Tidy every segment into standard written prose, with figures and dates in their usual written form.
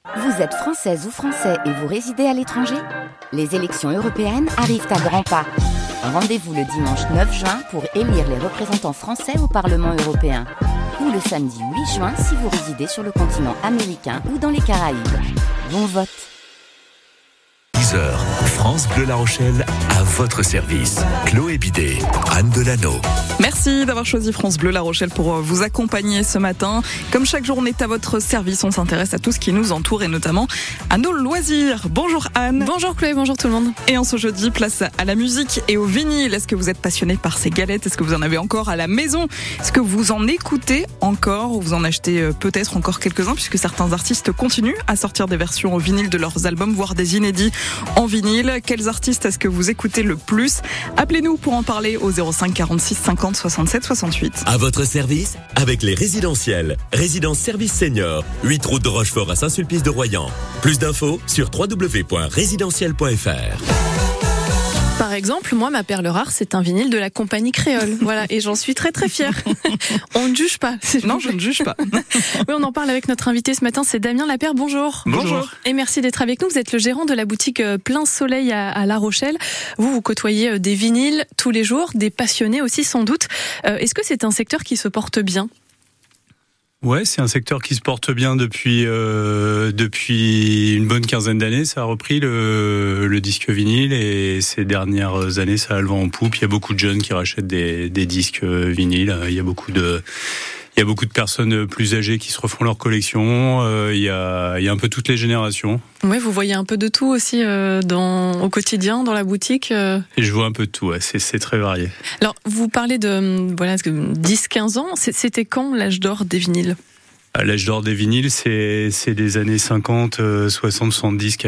Vous êtes française ou français et vous résidez à l'étranger ? Les élections européennes arrivent à grands pas. Rendez-vous le dimanche 9 juin pour élire les représentants français au Parlement européen. Ou le samedi 8 juin si vous résidez sur le continent américain ou dans les Caraïbes. Bon vote. 10h, France Bleu La Rochelle, à votre service. Chloé Bidet, Anne Delano. Merci d'avoir choisi France Bleu La Rochelle pour vous accompagner ce matin. Comme chaque jour, on est à votre service. On s'intéresse à tout ce qui nous entoure et notamment à nos loisirs. Bonjour Anne. Bonjour Chloé, bonjour tout le monde. Et en ce jeudi, place à la musique et au vinyle. Est-ce que vous êtes passionné par ces galettes ? Est-ce que vous en avez encore à la maison ? Est-ce que vous en écoutez encore ou vous en achetez peut-être encore quelques-uns puisque certains artistes continuent à sortir des versions au vinyle de leurs albums, voire des inédits en vinyle. Quels artistes est-ce que vous écoutez le plus ? Appelez-nous pour en parler au 05 46 50 67 68. À votre service, avec les résidentiels. Résidence Service Senior, 8 route de Rochefort à Saint-Sulpice-de-Royan. Plus d'infos sur www.résidentiel.fr. Par exemple, moi, ma perle rare, c'est un vinyle de la compagnie Créole. Voilà, et j'en suis très très fière. On ne juge pas. Non, je ne juge pas. Oui, on en parle avec notre invité ce matin, c'est Damien Lapère. Bonjour. Bonjour. Et merci d'être avec nous. Vous êtes le gérant de la boutique Plein Soleil à La Rochelle. Vous côtoyez des vinyles tous les jours, des passionnés aussi sans doute. Est-ce que c'est un secteur qui se porte bien ? Ouais, c'est un secteur qui se porte bien depuis une bonne quinzaine d'années. Ça a repris le disque vinyle et ces dernières années, ça a le vent en poupe. Il y a beaucoup de jeunes qui rachètent des disques vinyles. Il y a beaucoup de personnes plus âgées qui se refont leur collection. Il y a un peu toutes les générations. Ouais, vous voyez un peu de tout aussi au quotidien, dans la boutique. Et je vois un peu de tout. Ouais, c'est très varié. Alors, vous parlez de 10-15 ans. C'était quand l'âge d'or des vinyles ? L'âge d'or des vinyles, c'est des années 50, 60, 70,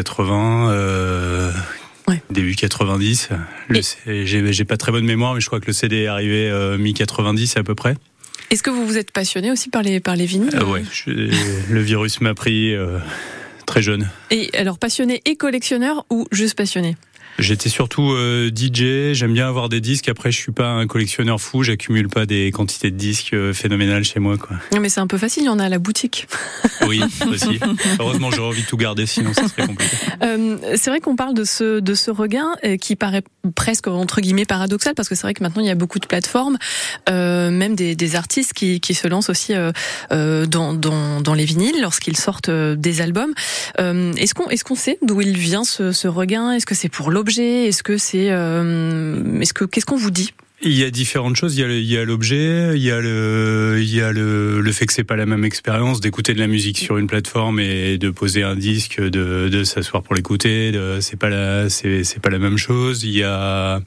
80. Ouais. Début 90. J'ai pas très bonne mémoire, mais je crois que le CD est arrivé mi-90 à peu près. Est-ce que vous vous êtes passionné aussi par les vinyles ? Ouais, le virus m'a pris très jeune. Et alors passionné et collectionneur ou juste passionné ? J'étais surtout DJ, j'aime bien avoir des disques. Après, je suis pas un collectionneur fou, j'accumule pas des quantités de disques phénoménales chez moi, quoi. Mais c'est un peu facile, il y en a à la boutique. Oui, aussi. Heureusement, j'aurais envie de tout garder, sinon ça serait compliqué. C'est vrai qu'on parle de ce regain qui paraît presque entre guillemets paradoxal, parce que c'est vrai que maintenant il y a beaucoup de plateformes, même des artistes qui se lancent aussi dans les vinyles lorsqu'ils sortent des albums. Est-ce qu'on sait d'où il vient ce regain ? Est-ce que c'est pour l'objet ? Est-ce que qu'est-ce qu'on vous dit ? Il y a différentes choses. Il y a l'objet, il y a le fait que c'est pas la même expérience d'écouter de la musique sur une plateforme et de poser un disque, de s'asseoir pour l'écouter. C'est pas la même chose. Il y a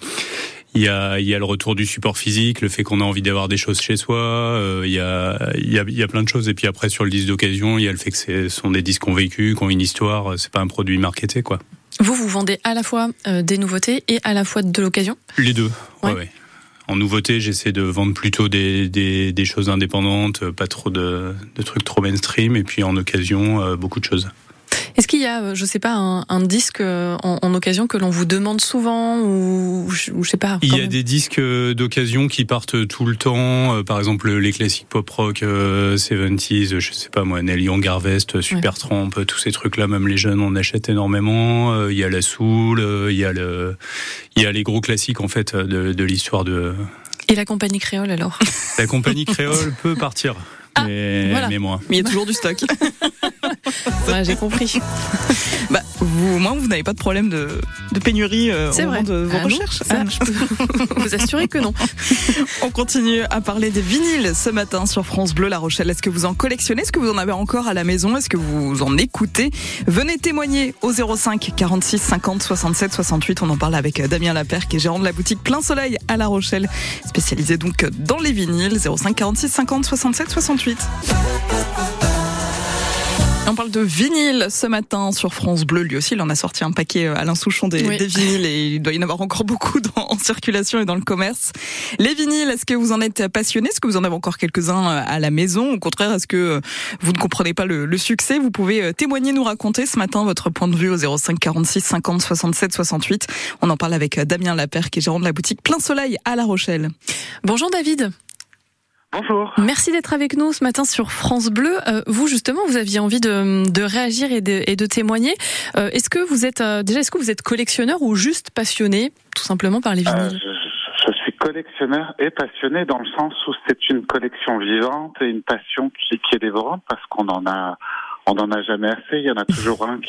le retour du support physique, le fait qu'on a envie d'avoir des choses chez soi. Il y a plein de choses. Et puis après, sur le disque d'occasion, il y a le fait que ce sont des disques qui ont vécu, qui ont une histoire. C'est pas un produit marketé, quoi. Vous vendez à la fois des nouveautés et à la fois de l'occasion ? Les deux, ouais. Ouais. En nouveauté, j'essaie de vendre plutôt des choses indépendantes, pas trop de trucs trop mainstream, et puis en occasion, beaucoup de choses. Est-ce qu'il y a, je sais pas, un disque en occasion que l'on vous demande souvent ou je sais pas. Il y a des disques d'occasion qui partent tout le temps. Par exemple, les classiques pop rock 70s, je sais pas moi, Neil Young, Harvest, Supertramp, tous ces trucs-là, même les jeunes en achètent énormément. Il y a la soul, il y a les gros classiques en fait de l'histoire de. Et la compagnie créole alors ? La compagnie créole peut partir. Mais moins. Mais il y a toujours du stock. Ouais, j'ai compris. Au moins, vous n'avez pas de problème de pénurie au moment de vos recherches. Ça, je peux vous assurer que non. On continue à parler des vinyles ce matin sur France Bleu La Rochelle. Est-ce que vous en collectionnez ? Est-ce que vous en avez encore à la maison ? Est-ce que vous en écoutez ? Venez témoigner au 05 46 50 67 68. On en parle avec Damien Lapère, qui est gérant de la boutique Plein Soleil à La Rochelle, spécialisé donc dans les vinyles. 05 46 50 67 68. On parle de vinyle ce matin sur France Bleu. Lui aussi, il en a sorti un paquet, Alain Souchon, des vinyles, et il doit y en avoir encore beaucoup en circulation et dans le commerce. Les vinyles, est-ce que vous en êtes passionné ? Est-ce que vous en avez encore quelques-uns à la maison ? Au contraire, est-ce que vous ne comprenez pas le succès ? Vous pouvez témoigner, nous raconter ce matin votre point de vue au 05 46 50 67 68. On en parle avec Damien Lapère, qui est gérant de la boutique Plein Soleil à La Rochelle. Bonjour David. Bonjour. Merci d'être avec nous ce matin sur France Bleu. Vous justement, vous aviez envie de réagir et de témoigner. Est-ce que vous êtes collectionneur ou juste passionné, tout simplement par les vinyles? Je suis collectionneur et passionné dans le sens où c'est une collection vivante et une passion qui est dévorante parce qu'on en a jamais assez. Il y en a toujours un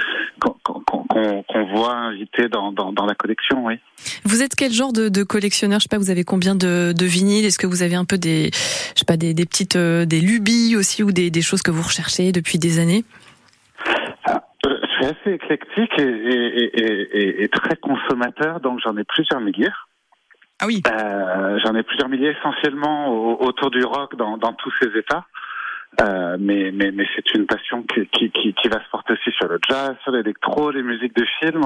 qu'on voit invité dans la collection, oui. Vous êtes quel genre de collectionneur? Je sais pas, vous avez combien de vinyles? Est-ce que vous avez un peu des petites des lubies aussi ou des choses que vous recherchez depuis des années? Je suis assez éclectique et très consommateur, donc j'en ai plusieurs milliers. Ah oui. J'en ai plusieurs milliers essentiellement autour du rock dans tous ses états. Mais c'est une passion qui va se porter aussi sur le jazz, sur l'électro, les musiques de film,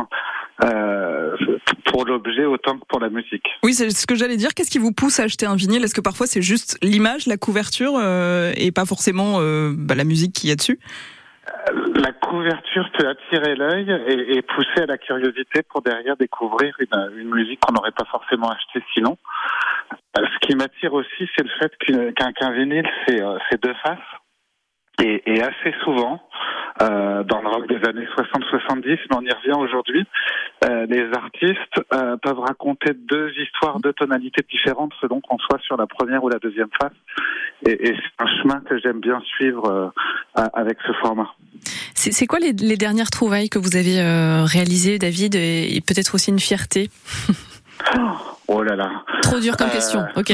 pour l'objet autant que pour la musique. Oui, c'est ce que j'allais dire. Qu'est-ce qui vous pousse à acheter un vinyle? Est-ce que parfois c'est juste l'image, la couverture, et pas forcément la musique qu'il y a dessus? La couverture peut attirer l'œil et pousser à la curiosité pour derrière découvrir une musique qu'on n'aurait pas forcément achetée sinon. Ce qui m'attire aussi, c'est le fait qu'un vinyle, c'est deux faces. Et assez souvent, dans le rock des années 60-70, mais on y revient aujourd'hui, les artistes peuvent raconter deux histoires, deux tonalités différentes selon qu'on soit sur la première ou la deuxième face. Et c'est un chemin que j'aime bien suivre avec ce format. C'est quoi les dernières trouvailles que vous avez réalisées, David, et peut-être aussi une fierté? Oh là là. Trop dur comme question. Ok.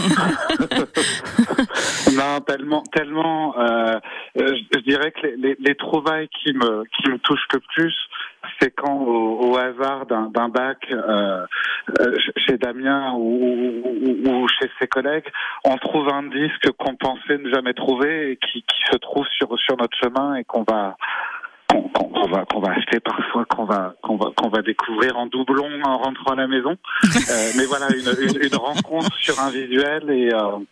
Non, tellement. Je dirais que les trouvailles qui me touchent le plus, c'est quand au hasard d'un bac chez Damien ou chez ses collègues, on trouve un disque qu'on pensait ne jamais trouver et qui se trouve sur notre chemin et qu'on va acheter parfois, qu'on va découvrir en doublon en rentrant à la maison. Mais voilà, une rencontre sur un visuel et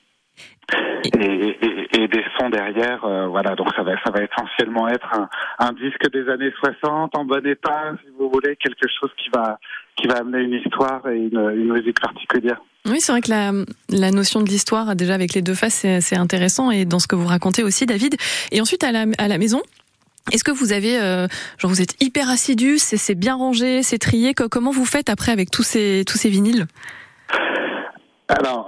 des sons derrière. Voilà, donc ça va essentiellement être un disque des années 60 en bon état, si vous voulez, quelque chose qui va amener une histoire et une musique particulière. Oui, c'est vrai que la notion de l'histoire, déjà avec les deux faces, c'est intéressant, et dans ce que vous racontez aussi, David. Et ensuite à la maison, est-ce que vous avez, vous êtes hyper assidu, c'est bien rangé, c'est trié, comment vous faites après avec tous ces vinyles? Alors,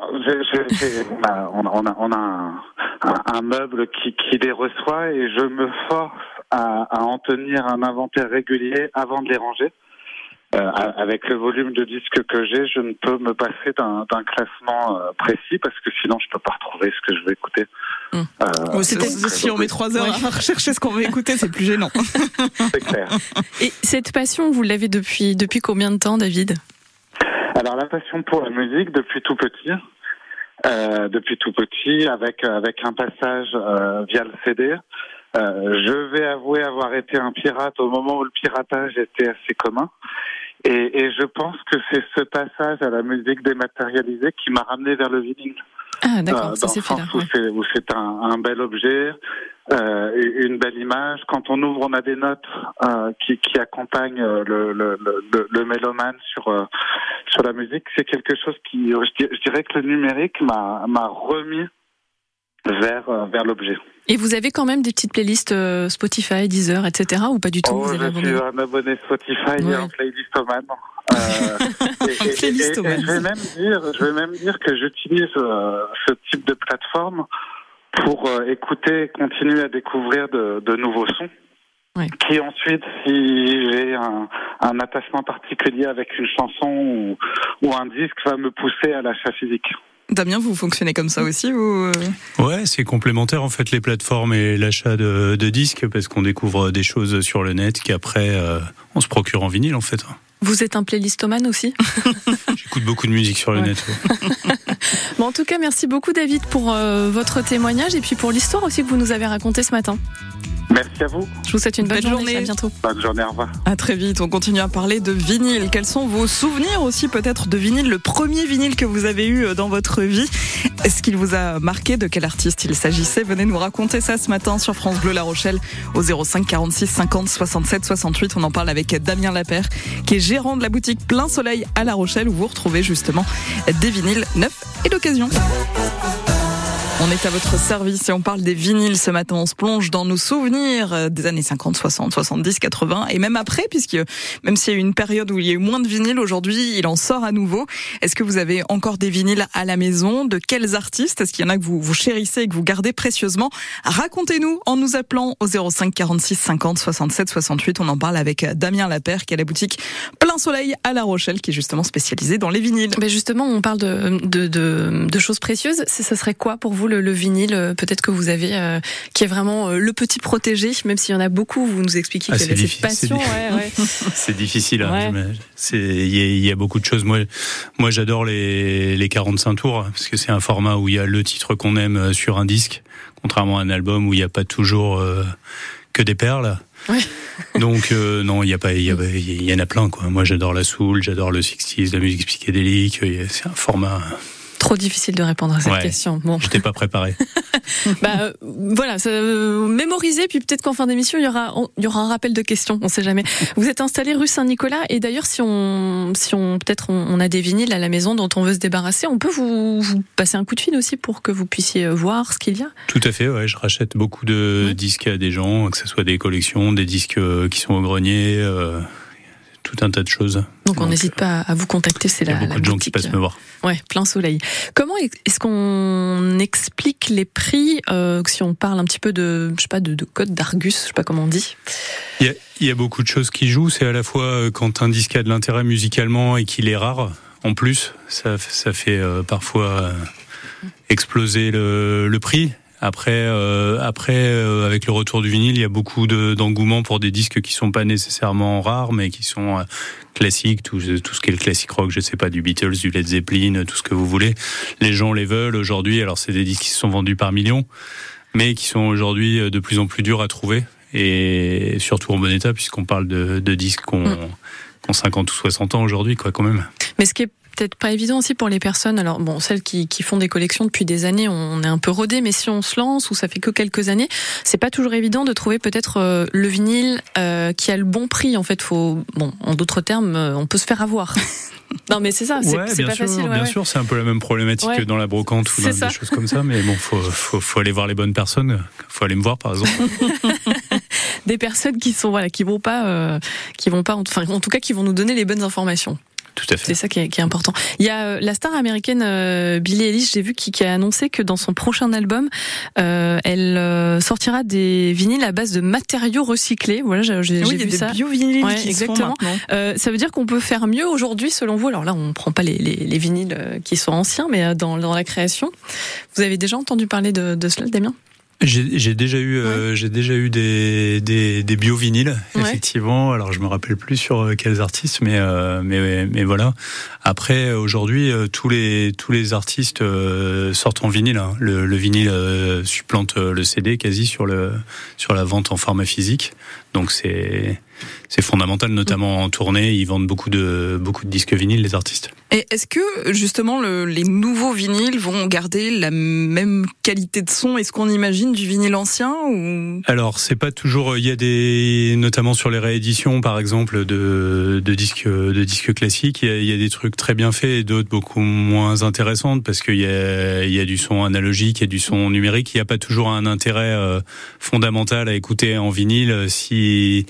on a un meuble qui les reçoit et je me force à en tenir un inventaire régulier avant de les ranger. Avec le volume de disques que j'ai, je ne peux me passer d'un classement précis parce que sinon je peux pas retrouver ce que je veux écouter. Si on met 3 heures à rechercher ce qu'on veut écouter, c'est plus gênant. C'est clair. Et cette passion, vous l'avez depuis combien de temps, David? Alors la passion pour la musique depuis tout petit. Avec un passage via le CD. Je vais avouer avoir été un pirate au moment où le piratage était assez commun. Et je pense que c'est ce passage à la musique dématérialisée qui m'a ramené vers le vinyle. Ah d'accord, ça c'est fait là. Où c'est un bel objet, une belle image. Quand on ouvre, on a des notes qui accompagnent le mélomane sur la musique. C'est quelque chose qui, je dirais que le numérique m'a remis vers l'objet. Et vous avez quand même des petites playlists Spotify, Deezer, etc. ou pas du tout? Je suis un abonné Spotify et un playlistomane. Je vais même dire que j'utilise ce type de plateforme pour écouter et continuer à découvrir de nouveaux sons. Ouais. Qui ensuite, si j'ai un attachement particulier avec une chanson ou un disque, va me pousser à l'achat physique. Damien, vous fonctionnez comme ça aussi ou... Ouais, c'est complémentaire en fait, les plateformes et l'achat de disques, parce qu'on découvre des choses sur le net qu'après on se procure en vinyle en fait. Vous êtes un playlistomane aussi? J'écoute beaucoup de musique sur le net. Ouais. Bon, en tout cas, merci beaucoup David pour votre témoignage et puis pour l'histoire aussi que vous nous avez racontée ce matin. Merci à vous. Je vous souhaite une bonne journée. À bientôt. Bonne journée, au revoir. À très vite. On continue à parler de vinyle. Quels sont vos souvenirs aussi peut-être de vinyle? Le premier vinyle que vous avez eu dans votre vie, est-ce qu'il vous a marqué? De quel artiste il s'agissait? Venez nous raconter ça ce matin sur France Bleu La Rochelle au 05 46 50 67 68. On en parle avec Damien Lapère, qui est gérant de la boutique Plein Soleil à La Rochelle, où vous retrouvez justement des vinyles neufs et d'occasion. On est à votre service et on parle des vinyles ce matin. On se plonge dans nos souvenirs des années 50, 60, 70, 80 et même après, puisque même s'il y a eu une période où il y a eu moins de vinyles, aujourd'hui il en sort à nouveau. Est-ce que vous avez encore des vinyles à la maison? De quels artistes? Est-ce qu'il y en a que vous chérissez et que vous gardez précieusement? Racontez-nous en nous appelant au 05 46 50 67 68. On en parle avec Damien Lapère qui a la boutique Plein Soleil à La Rochelle, qui est justement spécialisée dans les vinyles. Mais justement, on parle de choses précieuses. Ça serait quoi pour vous le vinyle, peut-être que vous avez, qui est vraiment le petit protégé, même s'il y en a beaucoup, vous nous expliquez qu'il y a cette passion. C'est difficile. Hein, il y a beaucoup de choses. Moi, j'adore les 45 tours, parce que c'est un format où il y a le titre qu'on aime sur un disque, contrairement à un album où il n'y a pas toujours que des perles. Ouais. Donc non, il y en a plein, quoi. Moi, j'adore la soul, j'adore le 60s, la musique psychédélique. C'est un format. Trop difficile de répondre à cette question. Bon. Je t'ai pas préparé. Voilà, mémoriser, puis peut-être qu'en fin d'émission il y aura un rappel de questions, on sait jamais. Vous êtes installé rue Saint-Nicolas et d'ailleurs si on peut-être on a des vinyles à la maison dont on veut se débarrasser, on peut vous passer un coup de fil aussi pour que vous puissiez voir ce qu'il y a. Tout à fait, ouais, je rachète beaucoup de disques à des gens, que ce soit des collections, des disques qui sont au grenier, tout un tas de choses. Donc on n'hésite pas à vous contacter, c'est la boutique. Il y a beaucoup de gens qui passent me voir. Ouais, Plein Soleil. Comment est-ce qu'on explique les prix, si on parle un petit peu de code d'Argus, je sais pas comment on dit. Il y a beaucoup de choses qui jouent, c'est à la fois quand un disque a de l'intérêt musicalement et qu'il est rare, en plus, ça fait parfois exploser le prix. Après, avec le retour du vinyle, il y a beaucoup d'engouement pour des disques qui sont pas nécessairement rares, mais qui sont classiques, tout ce qui est le classique rock, je sais pas, du Beatles, du Led Zeppelin, tout ce que vous voulez. Les gens les veulent aujourd'hui. Alors c'est des disques qui se sont vendus par millions, mais qui sont aujourd'hui de plus en plus durs à trouver, et surtout en bon état, puisqu'on parle de disques qui ont 50 ou 60 ans aujourd'hui, quoi, quand même. Mais ce qui est peut-être pas évident aussi pour les personnes, alors bon, celles qui font des collections depuis des années, on est un peu rodé, mais si on se lance ou ça fait que quelques années, c'est pas toujours évident de trouver peut-être le vinyle qui a le bon prix. En fait, en d'autres termes, on peut se faire avoir. Non, mais c'est ça, c'est pas facile. Bien sûr, c'est un peu la même problématique que dans la brocante ou dans des choses comme ça, mais bon, faut aller voir les bonnes personnes. Faut aller me voir, par exemple. Des personnes qui vont pas, enfin, en tout cas, qui vont nous donner les bonnes informations. Tout à fait. C'est ça qui est important. Il y a la star américaine Billie Eilish, j'ai vu, qui a annoncé que dans son prochain album, elle sortira des vinyles à base de matériaux recyclés. Voilà, j'ai vu ça. Des bio-vinyles qui exactement. Se font maintenant. Ça veut dire qu'on peut faire mieux aujourd'hui, selon vous. Alors là, on prend pas les vinyles qui sont anciens, mais dans la création. Vous avez déjà entendu parler de cela, Damien ? J'ai déjà eu des bio-vinyles, effectivement. Alors je me rappelle plus sur quels artistes, mais voilà. Après, aujourd'hui, tous les artistes sortent en vinyle. Hein. Le vinyle supplante le CD quasi sur la vente en format physique. Donc c'est fondamental, notamment en tournée. Ils vendent beaucoup de disques vinyles, les artistes. Et est-ce que justement les nouveaux vinyles vont garder la même qualité de son? Est-ce qu'on imagine du vinyle ancien ou... Alors c'est pas toujours. Il y a notamment sur les rééditions, par exemple, de disques classiques. Il y a des trucs très bien faits et d'autres beaucoup moins intéressantes parce qu'il y a du son analogique, il y a du son numérique. Il n'y a pas toujours un intérêt fondamental à écouter en vinyle si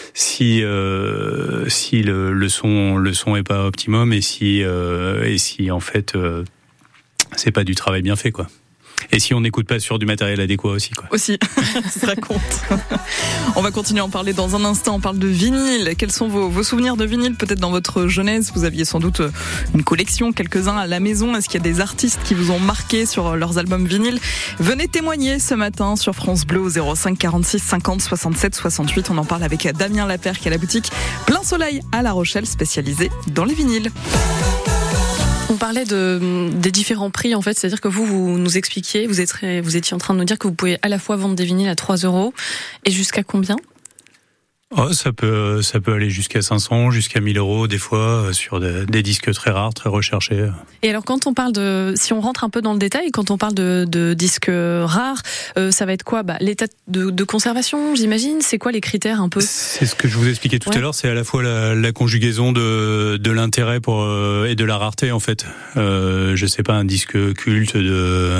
le son est pas optimum et si en fait c'est pas du travail bien fait, quoi. Et si on n'écoute pas sur du matériel adéquat aussi, quoi. Aussi, ça compte. On va continuer à en parler dans un instant. On parle de vinyle. Quels sont vos souvenirs de vinyle? Peut-être dans votre jeunesse, vous aviez sans doute une collection, quelques-uns à la maison. Est-ce qu'il y a des artistes qui vous ont marqué sur leurs albums vinyles? Venez témoigner ce matin sur France Bleu au 05 46 50 67 68. On en parle avec Damien Lapère qui a la boutique Plein Soleil à La Rochelle, spécialisée dans les vinyles. On parlait des différents prix, en fait, c'est-à-dire que vous nous expliquiez, vous étiez en train de nous dire que vous pouvez à la fois vendre des vinyles à 3 € et jusqu'à combien? Oh, ça peut aller jusqu'à 500, jusqu'à 1000 euros des fois sur des disques très rares, très recherchés. Et alors quand on parle si on rentre un peu dans le détail, quand on parle de disques rares, ça va être quoi ? L'état de conservation, j'imagine. C'est quoi les critères un peu ? C'est ce que je vous expliquais tout à l'heure. C'est à la fois la conjugaison de l'intérêt et de la rareté en fait. Je sais pas, un disque culte de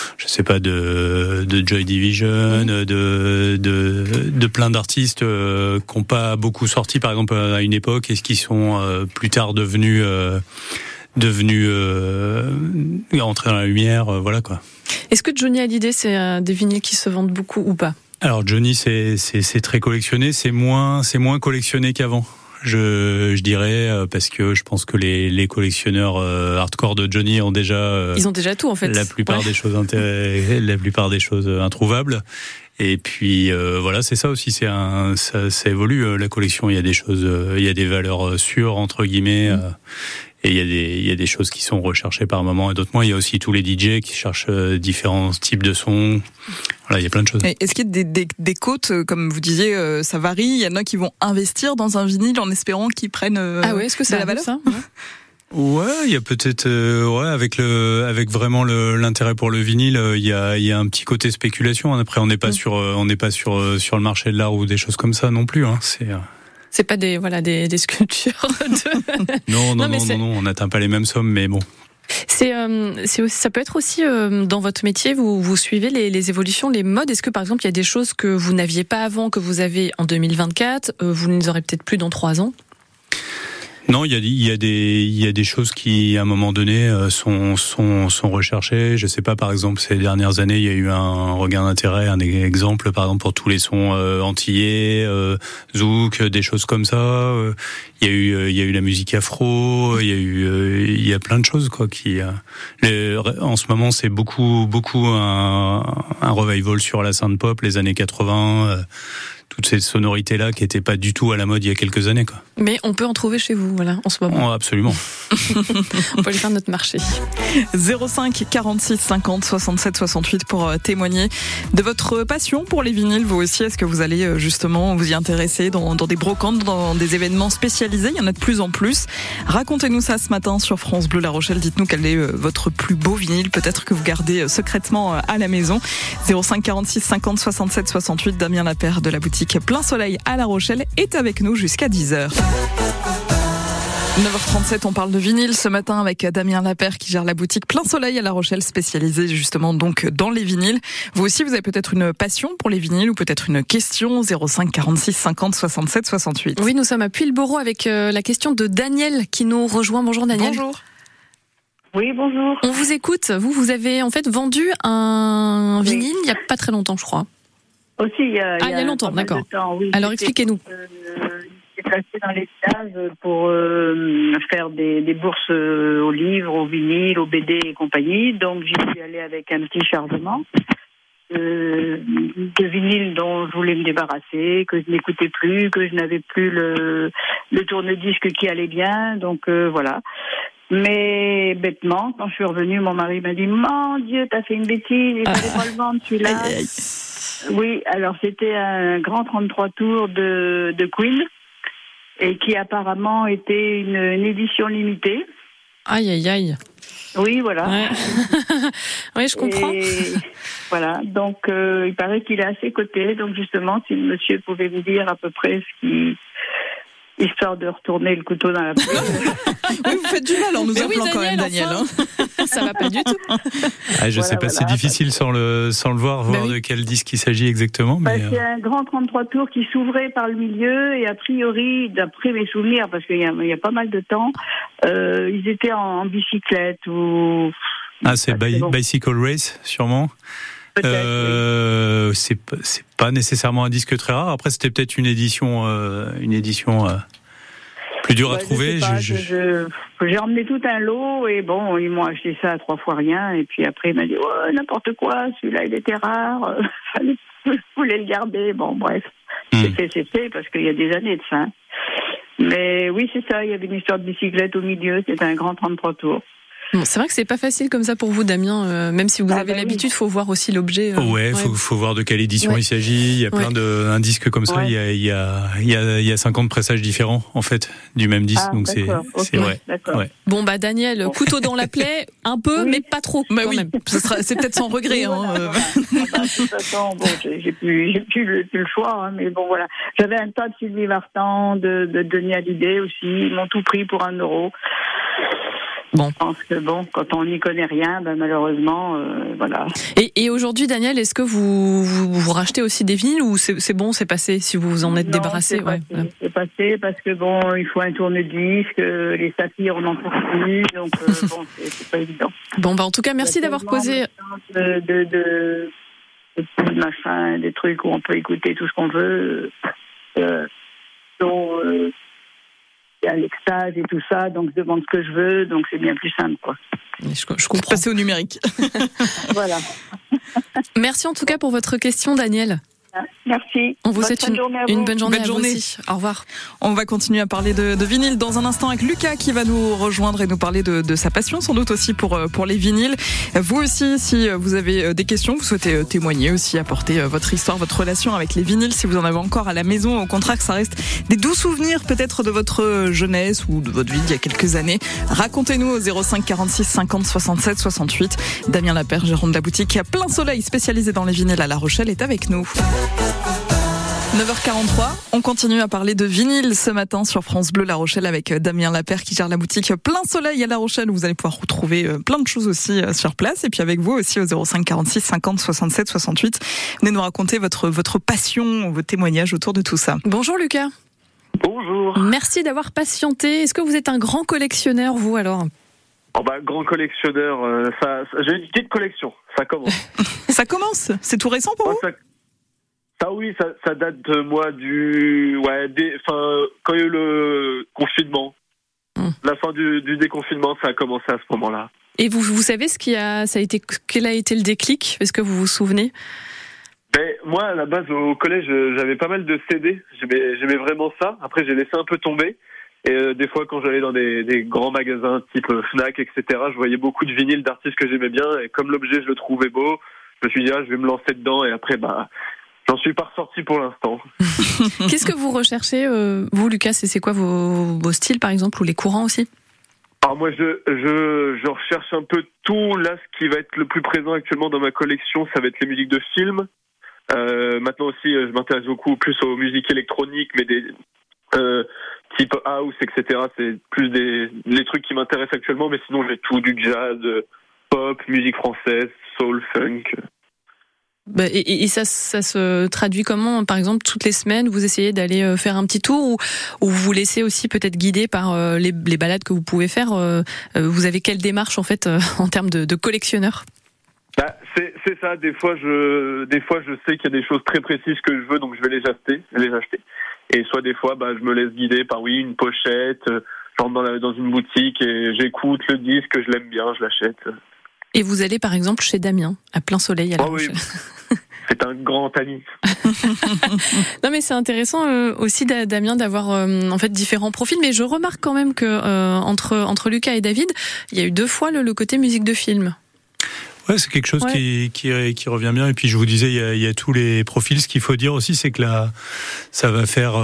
Joy Division, de plein d'artistes qui n'ont pas beaucoup sorti par exemple à une époque et qui sont plus tard devenus entrés dans la lumière, voilà quoi. Est-ce que Johnny Hallyday, c'est des vinyles qui se vendent beaucoup ou pas ? Alors Johnny, c'est très collectionné, c'est moins collectionné qu'avant. Je dirais parce que je pense que les collectionneurs hardcore de Johnny ont déjà ils ont déjà tout en fait. La plupart des choses introuvables. Et puis voilà, c'est ça aussi, ça évolue la collection. Il y a des choses, il y a des valeurs sûres entre guillemets. Et il y a des choses qui sont recherchées par moment et d'autres moins. Il y a aussi tous les DJ qui cherchent différents types de sons. Voilà, il y a plein de choses. Et est-ce qu'il y a des cotes, comme vous disiez, ça varie. Il y en a qui vont investir dans un vinyle en espérant qu'ils prennent est-ce que ça de la valeur, ça Ouais, il y a peut-être avec vraiment l'intérêt pour le vinyle, il y a un petit côté spéculation. Après, on n'est pas sur le marché de l'art ou des choses comme ça non plus. Hein. C'est pas des sculptures. Non, on n'atteint pas les mêmes sommes, mais bon. Ça peut être aussi dans votre métier, vous suivez les évolutions, les modes. Est-ce que par exemple il y a des choses que vous n'aviez pas avant, que vous avez en 2024, vous ne les aurez peut-être plus dans 3 ans? Non, il y a des choses qui, à un moment donné, sont recherchées. Je sais pas, par exemple, ces dernières années, il y a eu un regain d'intérêt, un exemple, par exemple, pour tous les sons antillais, zouk, des choses comme ça. Il y a eu la musique afro. Il y a plein de choses, quoi, en ce moment, c'est beaucoup un revival sur la synth pop, les années 80. Toutes ces sonorités-là qui n'étaient pas du tout à la mode il y a quelques années, quoi. Mais on peut en trouver chez vous, voilà, en ce moment. Oh, absolument. On peut aller faire notre marché. 05 46 50 67 68 pour témoigner de votre passion pour les vinyles. Vous aussi, est-ce que vous allez justement vous y intéresser dans des brocantes, dans des événements spécialisés? Il y en a de plus en plus. Racontez-nous ça ce matin sur France Bleu La Rochelle. Dites-nous quel est votre plus beau vinyle, peut-être que vous gardez secrètement à la maison. 05 46 50 67 68. Damien Lapère de la boutique Plein Soleil à La Rochelle est avec nous jusqu'à 10h. 9h37, on parle de vinyle ce matin avec Damien Lapère qui gère la boutique Plein Soleil à La Rochelle, spécialisée justement donc dans les vinyles. Vous aussi, vous avez peut-être une passion pour les vinyles ou peut-être une question. 05 46 50 67 68. Oui, nous sommes à Puylleborough avec la question de Daniel qui nous rejoint. Bonjour Daniel. Bonjour. Oui, bonjour. On vous écoute. Vous avez en fait vendu un vinyle il n'y a pas très longtemps, je crois. Aussi, il y a longtemps, d'accord. Oui, alors expliquez-nous. J'ai passé dans les stages pour faire des bourses aux livres, aux vinyles, aux BD et compagnie. Donc j'y suis allée avec un petit chargement de vinyles dont je voulais me débarrasser, que je n'écoutais plus, que je n'avais plus le tourne-disque qui allait bien. Donc voilà. Mais bêtement, quand je suis revenue, mon mari m'a dit « Mon Dieu, t'as fait une bêtise, il fallait pas le vendre celui-là. » Oui, alors c'était un grand 33 tours de Queen et qui apparemment était une édition limitée. Aïe, aïe, aïe. Oui, voilà. Ouais. Oui, je comprends. Et voilà, donc il paraît qu'il est assez coté. Donc justement, si le monsieur pouvait me dire à peu près ce qui... histoire de retourner le couteau dans la plaie. Oui, vous faites du mal en nous appelant quand même, Daniel. Enfin. Ça va pas du tout. Je sais pas, c'est difficile sans le voir de quel disque il s'agit exactement. Mais c'est un grand 33 tours qui s'ouvrait par le milieu et a priori, d'après mes souvenirs, parce qu'il y a pas mal de temps, ils étaient en bicyclette ou... c'est Bicycle Race, sûrement. C'est pas nécessairement un disque très rare. Après, c'était peut-être une édition plus dure à trouver. J'ai emmené tout un lot et bon, ils m'ont acheté ça à 3 fois rien. Et puis après, il m'a dit n'importe quoi, celui-là il était rare, je voulais le garder. Bon, bref, c'est fait parce qu'il y a des années de ça. Mais oui, c'est ça. Il y avait une histoire de bicyclette au milieu. C'était un grand 33 tours. Bon, c'est vrai que c'est pas facile comme ça pour vous, Damien. Même si vous avez l'habitude, faut voir aussi l'objet. Faut voir de quelle édition il s'agit. Il y a plein un disque comme ça. Il y a 50 pressages différents en fait du même disque. Donc c'est vrai. Ouais. Bon bah Daniel, couteau dans la plaie, un peu, mais pas trop. Bah oui, c'est peut-être sans regret. De toute façon, bon, j'ai plus le choix, mais bon voilà. J'avais un tas de Sylvie Vartan, de Denis Hallyday aussi. Ils m'ont tout pris pour 1 €. Bon. Je pense que quand on n'y connaît rien, malheureusement, voilà. Et aujourd'hui, Daniel, est-ce que vous rachetez aussi des vinyles ou c'est bon, c'est passé si vous vous en êtes débarrassé? C'est passé parce que il faut un tourne-disque, les saphirs on n'en trouve plus, donc c'est pas évident. Bon bah en tout cas, merci d'avoir posé. De machin, des trucs où on peut écouter tout ce qu'on veut. Il y a l'extase et tout ça, donc je demande ce que je veux, donc c'est bien plus simple, quoi. Je comprends. Passer au numérique. Voilà. Merci en tout cas pour votre question, Daniel. Merci. On vous souhaite une bonne journée à vous aussi. Au revoir. On va continuer à parler de vinyle dans un instant avec Lucas qui va nous rejoindre et nous parler de sa passion, sans doute aussi pour les vinyles. Vous aussi, si vous avez des questions, vous souhaitez témoigner aussi, apporter votre histoire, votre relation avec les vinyles, si vous en avez encore à la maison, au contraire que ça reste des doux souvenirs peut-être de votre jeunesse ou de votre vie d'il y a quelques années. Racontez-nous au 05 46 50 67 68. Damien Lapère, gérant de la boutique Plein Soleil, spécialisé dans les vinyles à La Rochelle, est avec nous. 9h43, on continue à parler de vinyle ce matin sur France Bleu La Rochelle avec Damien Lapère qui gère la boutique Plein Soleil à La Rochelle où vous allez pouvoir retrouver plein de choses aussi sur place et puis avec vous aussi au 05 46 50 67 68. Venez nous raconter votre passion, vos témoignages autour de tout ça. Bonjour Lucas. Bonjour. Merci d'avoir patienté. Est-ce que vous êtes un grand collectionneur vous alors ? Grand collectionneur, j'ai une petite collection, ça commence. Ça commence ? C'est tout récent pour vous ? Ça date de moi quand il y a eu le confinement. La fin du déconfinement, ça a commencé à ce moment-là. Et vous savez quel a été le déclic ? Est-ce que vous vous souvenez ? Moi, à la base, au collège, j'avais pas mal de CD. J'aimais vraiment ça. Après, j'ai laissé un peu tomber. Et des fois, quand j'allais dans des grands magasins type Fnac, etc., je voyais beaucoup de vinyles d'artistes que j'aimais bien. Et comme l'objet, je le trouvais beau, je me suis dit, je vais me lancer dedans. Et après, j'en suis pas ressorti pour l'instant. Qu'est-ce que vous recherchez, vous, Lucas ? C'est quoi vos styles, par exemple, ou les courants aussi ? Alors moi, je recherche un peu tout. Là, ce qui va être le plus présent actuellement dans ma collection, ça va être les musiques de films. Maintenant aussi, je m'intéresse beaucoup plus aux musiques électroniques, mais des type house, etc. C'est plus les trucs qui m'intéressent actuellement, mais sinon j'ai tout, du jazz, pop, musique française, soul, funk. Et ça se traduit comment ? Par exemple, toutes les semaines, vous essayez d'aller faire un petit tour ou vous vous laissez aussi peut-être guider par les balades que vous pouvez faire. Vous avez quelle démarche en fait en termes de collectionneur ? C'est ça. Des fois, je sais qu'il y a des choses très précises que je veux, donc je vais les acheter. Et soit des fois, je me laisse guider par une pochette. Je rentre dans une boutique et j'écoute le disque, je l'aime bien, je l'achète. Et vous allez par exemple chez Damien, à Plein Soleil à La Rochelle. Oui. C'est un grand ami. Non mais c'est intéressant aussi Damien d'avoir en fait différents profils, mais je remarque quand même que entre Lucas et David, il y a eu 2 fois le côté musique de film. Ouais, c'est quelque chose qui revient bien. Et puis je vous disais, il y a tous les profils. Ce qu'il faut dire aussi, c'est que là, ça va faire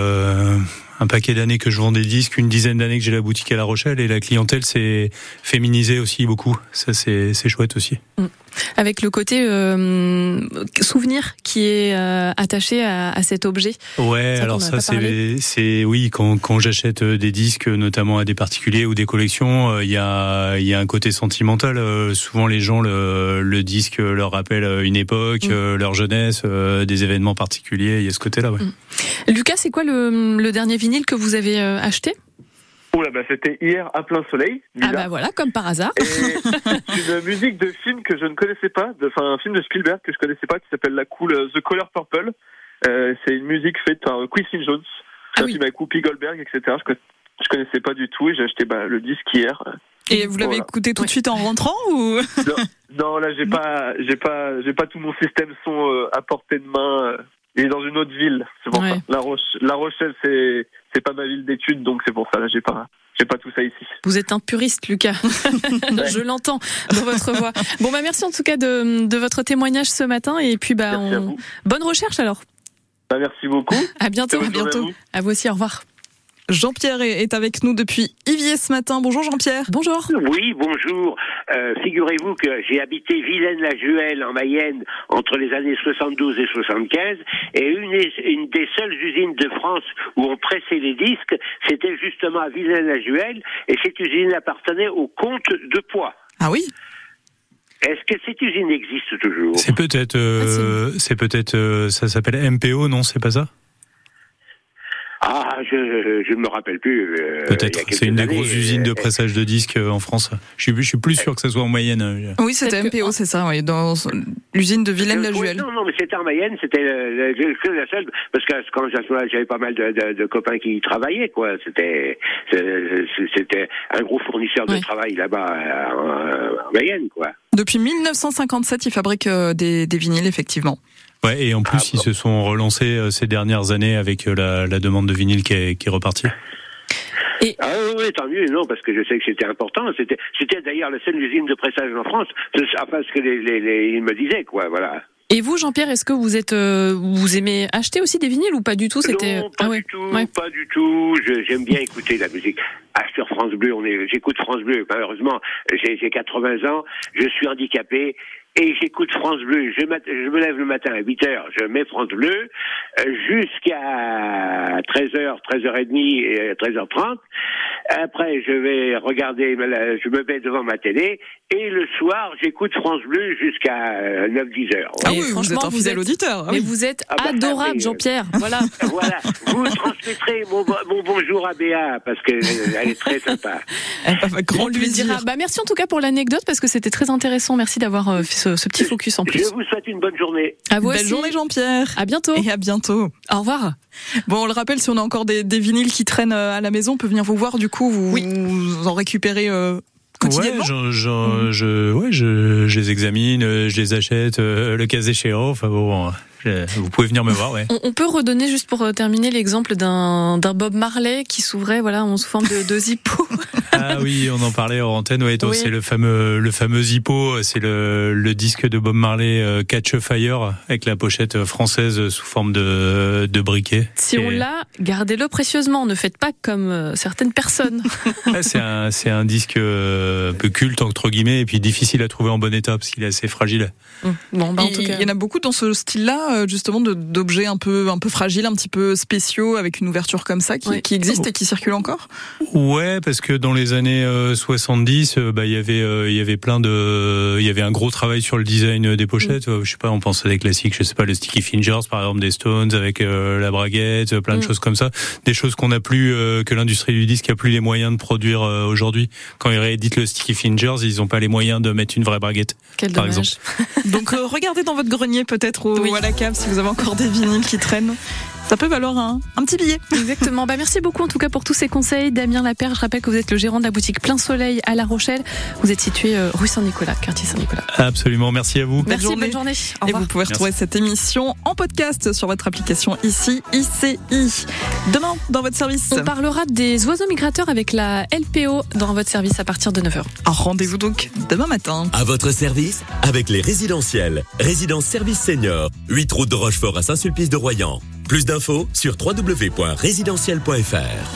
un paquet d'années que je vends des disques, une dizaine d'années que j'ai la boutique à La Rochelle, et la clientèle s'est féminisée aussi beaucoup. Ça, c'est chouette aussi. Avec le côté souvenir qui est attaché à cet objet. Ouais, alors ça c'est oui, quand j'achète des disques, notamment à des particuliers ou des collections, il y a un côté sentimental. Souvent les gens le disque leur rappelle une époque, leur jeunesse, des événements particuliers. Il y a ce côté-là, ouais. Lucas, c'est quoi le dernier vinyle que vous avez acheté ? C'était hier à Plein Soleil. Voilà, comme par hasard. Et une musique de film que je ne connaissais pas, un film de Spielberg que je connaissais pas, qui s'appelle The Color Purple. C'est une musique faite par Quincy Jones. C'est un film avec Whoopi Goldberg, etc. Je connaissais pas du tout et j'ai acheté le disque hier. Et vous l'avez écouté tout de suite en rentrant ou ? Non, là j'ai pas tout mon système son à portée de main. Il est dans une autre ville, c'est pour ça. La Rochelle, c'est pas ma ville d'études, donc c'est pour ça. Là, j'ai pas tout ça ici. Vous êtes un puriste, Lucas. Je l'entends dans votre voix. Bon, merci en tout cas de votre témoignage ce matin. Et puis, bonne recherche alors. Merci beaucoup. À bientôt. À vous aussi, au revoir. Jean-Pierre est avec nous depuis Iviers ce matin. Bonjour Jean-Pierre. Bonjour. Oui, bonjour. Figurez-vous que j'ai habité Vilaine-la-Juhel en Mayenne entre les années 72 et 75 et une des seules usines de France où on pressait les disques, c'était justement à Vilaine-la-Juhel et cette usine appartenait au comte de Poix. Ah oui. Est-ce que cette usine existe toujours ? C'est peut-être, ça s'appelle MPO, non, c'est pas ça ? Ah, je me rappelle plus. Peut-être. C'est une des grosses usines de pressage de disques en France. Je suis plus sûr que ça soit en Mayenne. Oui, c'était MPO, c'est ça, oui, dans l'usine de Vilaine-la-Juhel. Non, mais c'était en Mayenne, c'était la seule, parce que quand j'avais pas mal de copains qui y travaillaient, quoi. C'était un gros fournisseur de travail là-bas en Mayenne, quoi. Depuis 1957, ils fabriquent des vinyles, effectivement. Ouais, et en plus, ils se sont relancés ces dernières années avec la demande de vinyle qui est repartie. Ah oui, tant mieux, non, parce que je sais que c'était important. C'était d'ailleurs la seule usine de pressage en France. Enfin, ce que ils me disaient, quoi, voilà. Et vous, Jean-Pierre, est-ce que vous aimez acheter aussi des vinyles ou pas du tout ? Non, pas du tout. J'aime bien écouter la musique. Sur France Bleu, j'écoute France Bleu. Malheureusement, j'ai 80 ans, je suis handicapé. Et j'écoute France Bleu. Je me lève le matin à 8h, je mets France Bleu jusqu'à 13h, 13h30 et 13h30. Après, je vais regarder, je me mets devant ma télé et le soir, j'écoute France Bleu jusqu'à 9-10h. Ah oui, franchement, vous êtes auditeur. Mais vous êtes adorable, Jean-Pierre. Voilà. Voilà. Vous transmettrez mon bonjour à Béa parce qu'elle est très sympa. Grand plaisir. Merci en tout cas pour l'anecdote parce que c'était très intéressant. Merci d'avoir fait ce petit focus en plus. Je vous souhaite une bonne journée. À vous Belle aussi. journée Jean-Pierre. À bientôt. Et à bientôt. Au revoir. Bon, on le rappelle, si on a encore des vinyles qui traînent à la maison, on peut venir vous voir. Du coup, vous en récupérez quotidiennement. Je les examine, je les achète, le cas échéant. Enfin bon. Vous pouvez venir me voir, ouais. On peut redonner juste pour terminer l'exemple d'un Bob Marley qui s'ouvrait, sous forme de Zippo. Ah oui, on en parlait hors antenne. Ouais, c'est le fameux Zippo. C'est le disque de Bob Marley Catch a Fire avec la pochette française sous forme de briquet. Si on l'a, gardez-le précieusement. Ne faites pas comme certaines personnes. C'est un disque un peu culte entre guillemets et puis difficile à trouver en bon état parce qu'il est assez fragile. En tout cas, il y en a beaucoup dans ce style-là, justement, d'objets un peu fragiles, un petit peu spéciaux, avec une ouverture comme ça, qui existe et qui circule encore. Ouais, parce que dans les années 70, il y avait un gros travail sur le design des pochettes. Je sais pas, on pense à des classiques, je sais pas, le Sticky Fingers, par exemple, des Stones, avec la braguette, plein de choses comme ça. Des choses qu'on a plus, que l'industrie du disque a plus les moyens de produire aujourd'hui. Quand ils rééditent le Sticky Fingers, ils ont pas les moyens de mettre une vraie braguette. Quel par dommage. exemple. Donc regardez dans votre grenier peut-être ou à la cave si vous avez encore des vinyles qui traînent. Ça peut valoir un petit billet. Exactement. Merci beaucoup en tout cas pour tous ces conseils. Damien Lapère, je rappelle que vous êtes le gérant de la boutique Plein Soleil à La Rochelle. Vous êtes situé rue Saint-Nicolas, quartier Saint-Nicolas. Absolument, merci à vous. Merci, bonne journée. Au revoir. Et vous pouvez retrouver cette émission en podcast sur votre application ici, ICI. Demain, dans votre service, on parlera des oiseaux migrateurs avec la LPO dans votre service à partir de 9h. Un rendez-vous donc demain matin. À votre service, avec les résidentiels. Résidence Service Senior, 8 route de Rochefort à Saint-Sulpice de Royan. Plus d'infos sur www.résidentiel.fr.